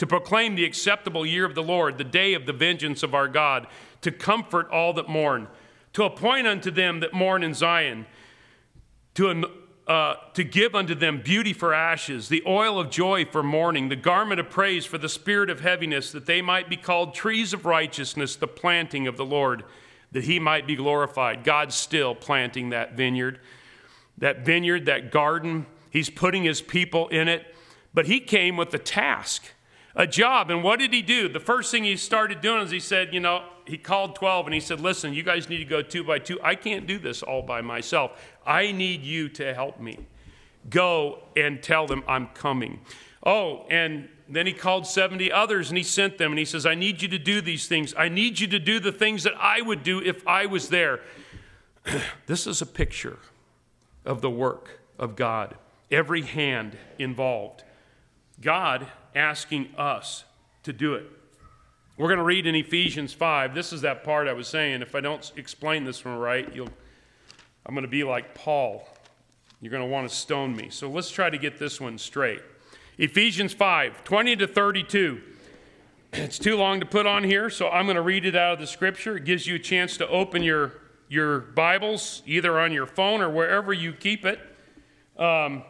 to proclaim the acceptable year of the Lord, the day of the vengeance of our God, to comfort all that mourn, to appoint unto them that mourn in Zion, to, uh, to give unto them beauty for ashes, the oil of joy for mourning, the garment of praise for the spirit of heaviness, that they might be called trees of righteousness, the planting of the Lord, that he might be glorified. God's still planting that vineyard, that vineyard, that garden. He's putting his people in it. But he came with a task, a job. And what did he do? The first thing he started doing is he said, you know, he called twelve and he said, listen, you guys need to go two by two. I can't do this all by myself. I need you to help me. Go and tell them I'm coming. Oh, and then he called seventy others and he sent them and he says, I need you to do these things. I need you to do the things that I would do if I was there. This is a picture of the work of God. Every hand involved. God asking us to do it. We're going to read in Ephesians five. This is that part I was saying. If I don't explain this one right, you'll, I'm going to be like Paul. You're going to want to stone me. So let's try to get this one straight. Ephesians five, twenty to thirty-two. It's too long to put on here, so I'm going to read it out of the scripture. It gives you a chance to open your, your Bibles, either on your phone or wherever you keep it. Um,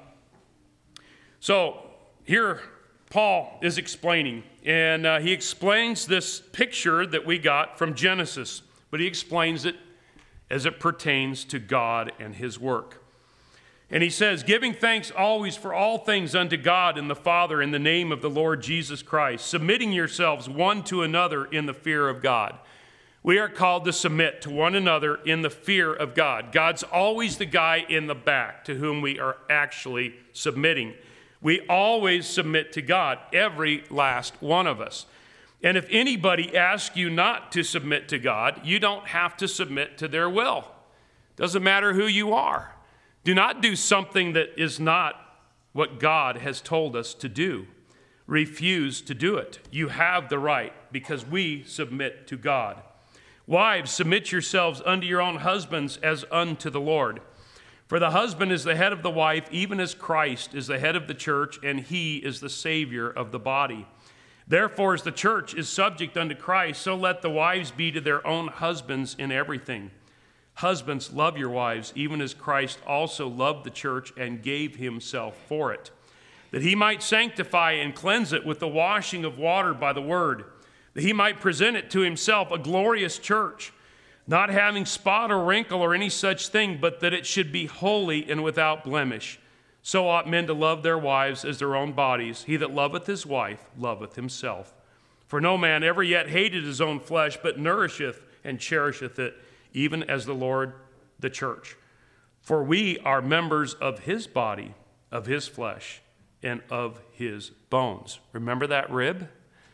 so here Paul is explaining, and uh, he explains this picture that we got from Genesis, but he explains it as it pertains to God and his work. And he says, giving thanks always for all things unto God and the Father in the name of the Lord Jesus Christ, submitting yourselves one to another in the fear of God. We are called to submit to one another in the fear of God. God's always the guy in the back to whom we are actually submitting. We always submit to God, every last one of us. And if anybody asks you not to submit to God, you don't have to submit to their will. Doesn't matter who you are. Do not do something that is not what God has told us to do. Refuse to do it. You have the right because we submit to God. Wives, submit yourselves unto your own husbands as unto the Lord. For the husband is the head of the wife, even as Christ is the head of the church, and he is the Savior of the body. Therefore, as the church is subject unto Christ, so let the wives be to their own husbands in everything. Husbands, love your wives, even as Christ also loved the church and gave himself for it, that he might sanctify and cleanse it with the washing of water by the word, that he might present it to himself a glorious church, not having spot or wrinkle or any such thing, but that it should be holy and without blemish. So ought men to love their wives as their own bodies. He that loveth his wife loveth himself. For no man ever yet hated his own flesh, but nourisheth and cherisheth it, even as the Lord the church. For we are members of his body, of his flesh, and of his bones. Remember that rib?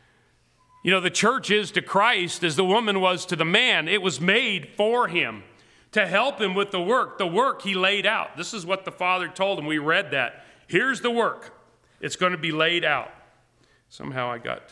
You know, the church is to Christ as the woman was to the man. It was made for him to help him with the work, the work he laid out. This is what the Father told him. We read that. Here's the work. It's going to be laid out. Somehow I got...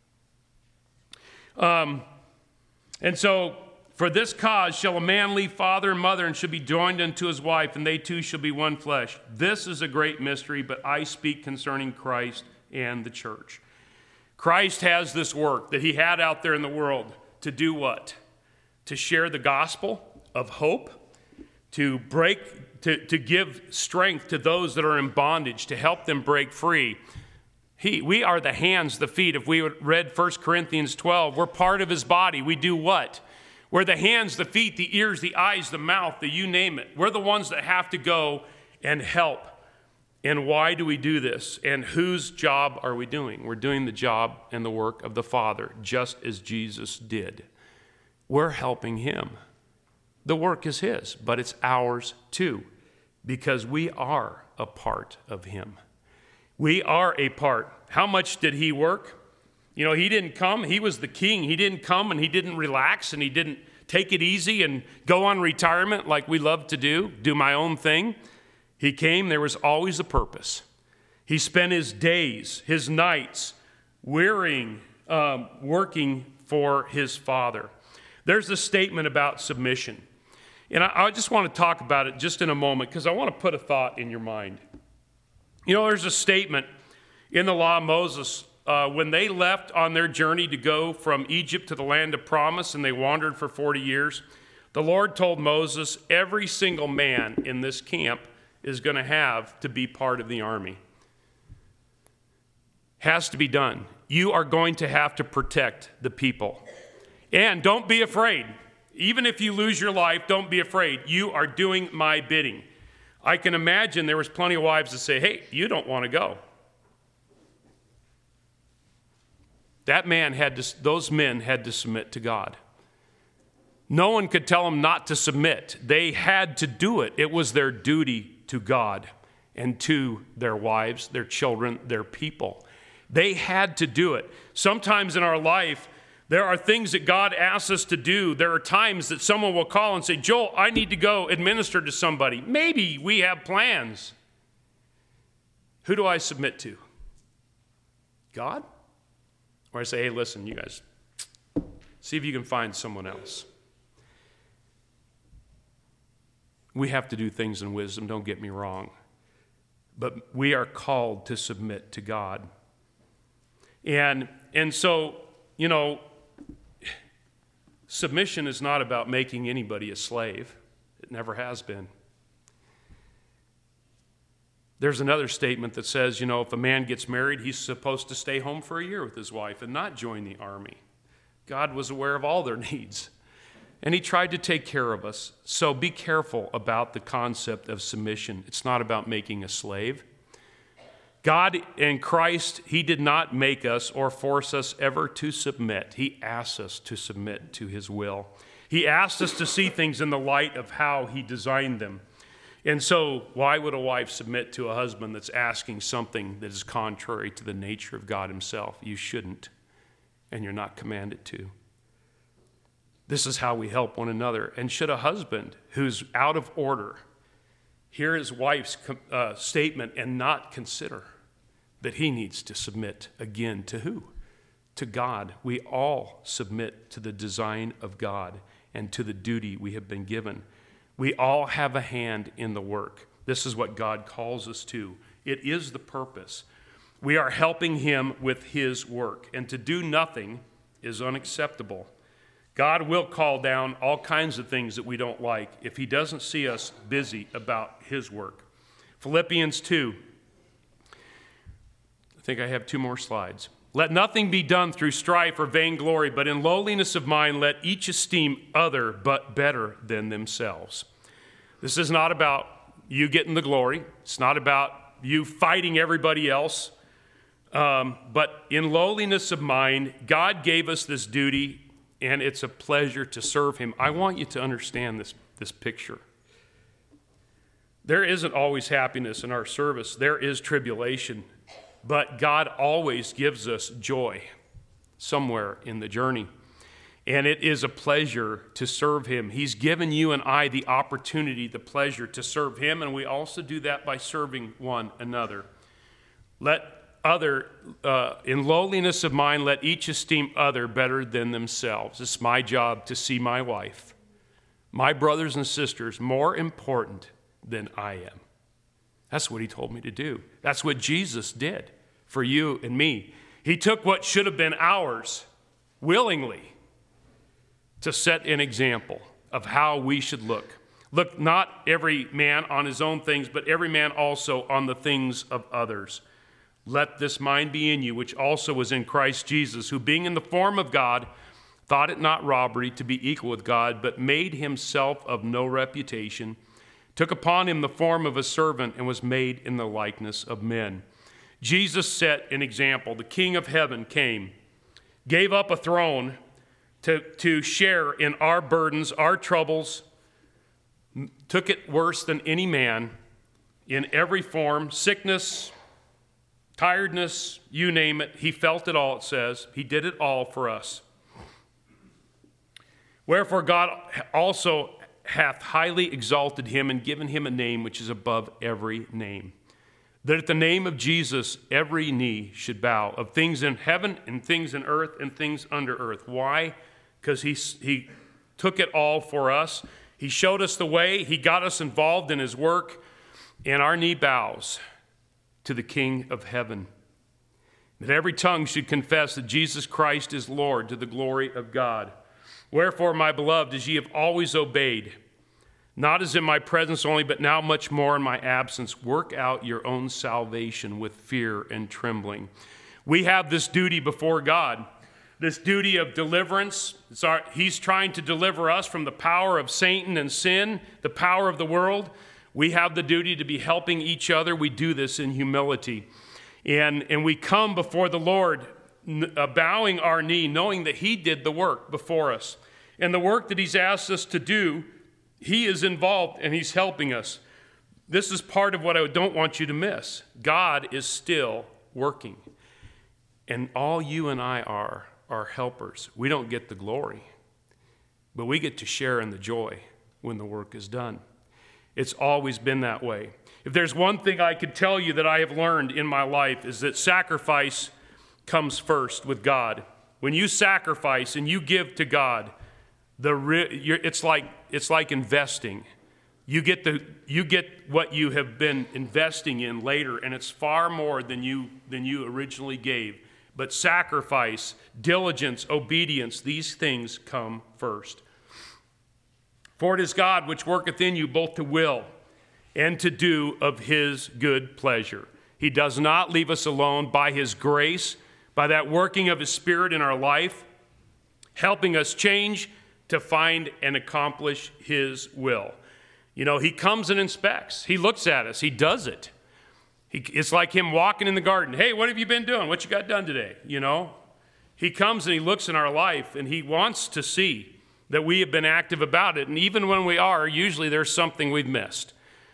Um, and so, for this cause shall a man leave father and mother and shall be joined unto his wife, and they two shall be one flesh. This is a great mystery, but I speak concerning Christ and the church. Christ has this work that he had out there in the world to do what? To share the gospel of hope, to break, to, to give strength to those that are in bondage, to help them break free. He, we are the hands, the feet. If we read First Corinthians twelve, we're part of his body. We do what? We're the hands, the feet, the ears, the eyes, the mouth, the you name it. We're the ones that have to go and help. And why do we do this? And whose job are we doing? We're doing the job and the work of the Father, just as Jesus did. We're helping him. The work is his, but it's ours too, because we are a part of him. We are a part. How much did he work? You know, he didn't come. He was the king. He didn't come and he didn't relax and he didn't take it easy and go on retirement like we love to do, do my own thing. He came, there was always a purpose. He spent his days, his nights, wearying, um, working for his Father. There's a statement about submission. And I, I just want to talk about it just in a moment because I want to put a thought in your mind. You know, there's a statement in the law of Moses uh, when they left on their journey to go from Egypt to the land of promise and they wandered for forty years, the Lord told Moses, every single man in this camp is going to have to be part of the army. Has to be done. You are going to have to protect the people. And don't be afraid. Even if you lose your life, don't be afraid. You are doing my bidding. I can imagine there was plenty of wives that say, hey, you don't want to go. That man had to, those men had to submit to God. No one could tell them not to submit. They had to do it. It was their duty to God and to their wives, their children, their people. They had to do it. Sometimes in our life, there are things that God asks us to do. There are times that someone will call and say, Joel, I need to go administer to somebody. Maybe we have plans. Who do I submit to? God? Or I say, hey, listen, you guys, see if you can find someone else. We have to do things in wisdom, don't get me wrong. But we are called to submit to God. And, and so, you know, submission is not about making anybody a slave. It never has been. There's another statement that says, you know, if a man gets married, he's supposed to stay home for a year with his wife and not join the army. God was aware of all their needs, and he tried to take care of us. So be careful about the concept of submission. It's not about making a slave. God in Christ, he did not make us or force us ever to submit. He asked us to submit to his will. He asked us to see things in the light of how he designed them. And so why would a wife submit to a husband that's asking something that is contrary to the nature of God himself? You shouldn't, and you're not commanded to. This is how we help one another. And should a husband who's out of order hear his wife's uh, statement and not consider that he needs to submit again to who? To God. We all submit to the design of God and to the duty we have been given. We all have a hand in the work. This is what God calls us to. It is the purpose. We are helping him with his work, and to do nothing is unacceptable. God will call down all kinds of things that we don't like if he doesn't see us busy about his work. Philippians two. I think I have two more slides. Let nothing be done through strife or vainglory, but in lowliness of mind let each esteem other but better than themselves. This is not about you getting the glory. It's not about you fighting everybody else. Um, but in lowliness of mind, God gave us this duty, and it's a pleasure to serve him. I want you to understand this, this picture. There isn't always happiness in our service. There is tribulation. But God always gives us joy somewhere in the journey. And it is a pleasure to serve him. He's given you and I the opportunity, the pleasure to serve him, and we also do that by serving one another. Let other, uh, in lowliness of mind, let each esteem other better than themselves. It's my job to see my wife, my brothers and sisters, more important than I am. That's what he told me to do. That's what Jesus did for you and me. He took what should have been ours willingly to set an example of how we should look. Look not every man on his own things, but every man also on the things of others. Let this mind be in you, which also was in Christ Jesus, who being in the form of God, thought it not robbery to be equal with God, but made himself of no reputation, took upon him the form of a servant, and was made in the likeness of men. Jesus set an example. The King of heaven came, gave up a throne to, to share in our burdens, our troubles, took it worse than any man in every form, sickness, tiredness, you name it. He felt it all, it says. He did it all for us. Wherefore God also hath highly exalted him and given him a name which is above every name, that at the name of Jesus every knee should bow, of things in heaven and things in earth and things under earth. Why? Because he, he took it all for us. He showed us the way. He got us involved in his work, and our knee bows to the King of heaven. that every tongue should confess that Jesus Christ is Lord, to the glory of God. Wherefore, my beloved, as ye have always obeyed, not as in my presence only, but now much more in my absence, work out your own salvation with fear and trembling. We have this duty before God, this duty of deliverance. It's our, he's trying to deliver us from the power of Satan and sin, the power of the world. We have the duty to be helping each other. We do this in humility. And, and we come before the Lord, uh, bowing our knee, knowing that he did the work before us. And the work that he's asked us to do, he is involved and he's helping us. This is part of what I don't want you to miss. God is still working. And all you and I are are helpers. We don't get the glory, but we get to share in the joy when the work is done. It's always been that way. If there's one thing I could tell you that I have learned in my life is that sacrifice comes first with God. When you sacrifice and you give to God, the re- you're, it's like it's like investing. You get the you get what you have been investing in later, and it's far more than you than you originally gave. But sacrifice, diligence, obedience, these things come first. For it is God which worketh in you both to will and to do of his good pleasure. He does not leave us alone. By his grace, by that working of his Spirit in our life, helping us change to find and accomplish his will. You know, he comes and inspects. He looks at us. He does it. He, it's like him walking in the garden. Hey, what have you been doing? What you got done today? You know, he comes and he looks in our life and he wants to see that we have been active about it. And even when we are, usually there's something we've missed.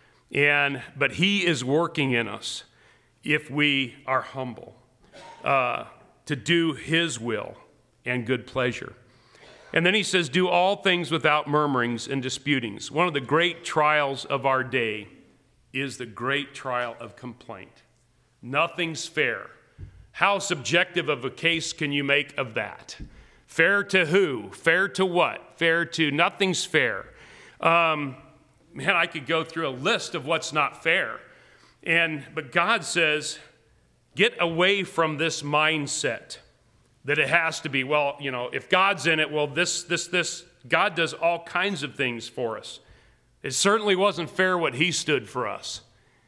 And but he is working in us if we are humble uh, to do his will and good pleasure. And then he says, do all things without murmurings and disputings. One of the great trials of our day is the great trial of complaint. Nothing's fair. How subjective of a case can you make of that? Fair to who? Fair to what? Fair to nothing's fair. Um, man, I could go through a list of what's not fair. And but God says, get away from this mindset that it has to be, well, you know, if God's in it, well, this, this, this, God does all kinds of things for us. It certainly wasn't fair what he stood for us,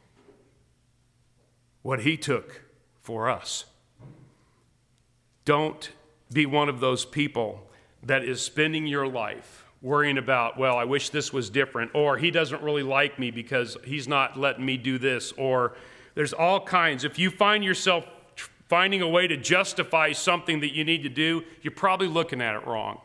what he took for us. Don't be one of those people that is spending your life worrying about, well, I wish this was different, or he doesn't really like me because he's not letting me do this, or there's all kinds. If you find yourself finding a way to justify something that you need to do, you're probably looking at it wrong.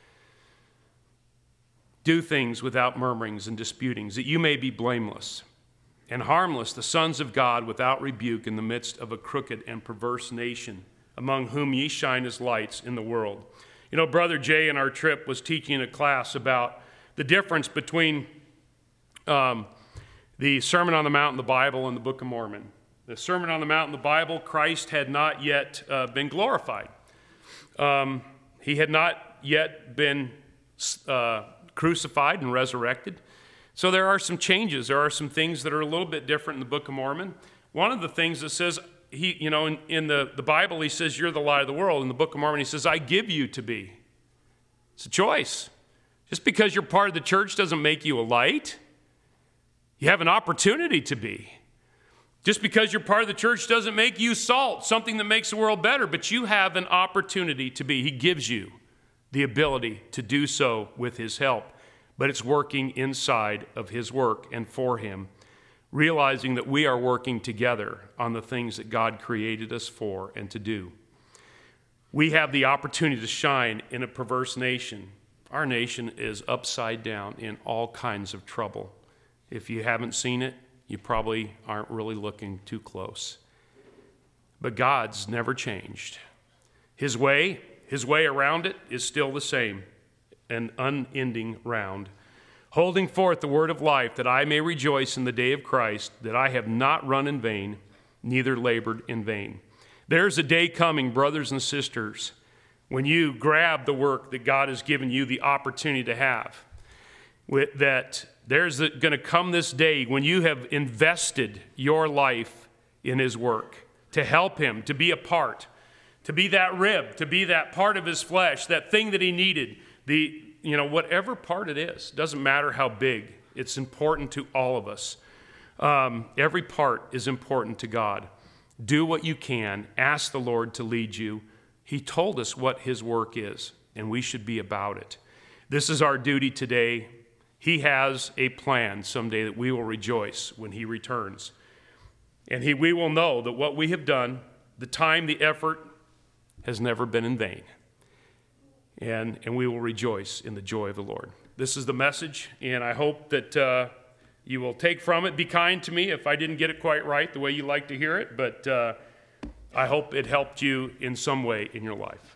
Do things without murmurings and disputings, that you may be blameless and harmless, the sons of God, without rebuke, in the midst of a crooked and perverse nation, among whom ye shine as lights in the world. You know, Brother Jay in our trip was teaching a class about the difference between um, the Sermon on the Mount in the Bible and the Book of Mormon. The Sermon on the Mount in the Bible, Christ had not yet uh, been glorified. Um, he had not yet been uh, crucified and resurrected. So there are some changes. There are some things that are a little bit different in the Book of Mormon. One of the things that says, he, you know, in, in the, the Bible, he says, you're the light of the world. In the Book of Mormon, he says, I give you to be. It's a choice. Just because you're part of the church doesn't make you a light. You have an opportunity to be. Just because you're part of the church doesn't make you salt, something that makes the world better, but you have an opportunity to be. He gives you the ability to do so with his help, but it's working inside of his work and for him, realizing that we are working together on the things that God created us for and to do. We have the opportunity to shine in a perverse nation. Our nation is upside down in all kinds of trouble. If you haven't seen it, you probably aren't really looking too close. But God's never changed. His way, his way around it is still the same, an unending round. Holding forth the word of life, that I may rejoice in the day of Christ, that I have not run in vain, neither labored in vain. There's a day coming, brothers and sisters, when you grab the work that God has given you the opportunity to have, with that there's going to come this day when you have invested your life in his work, to help him, to be a part, to be that rib, to be that part of his flesh, that thing that he needed. The, you know, whatever part it is, doesn't matter how big, it's important to all of us. Um, every part is important to God. Do what you can. Ask the Lord to lead you. He told us what his work is, and we should be about it. This is our duty today. He has a plan someday that we will rejoice when he returns. And he, we will know that what we have done, the time, the effort, has never been in vain. And, and we will rejoice in the joy of the Lord. This is the message, and I hope that uh, you will take from it. Be kind to me if I didn't get it quite right the way you like to hear it, but uh, I hope it helped you in some way in your life.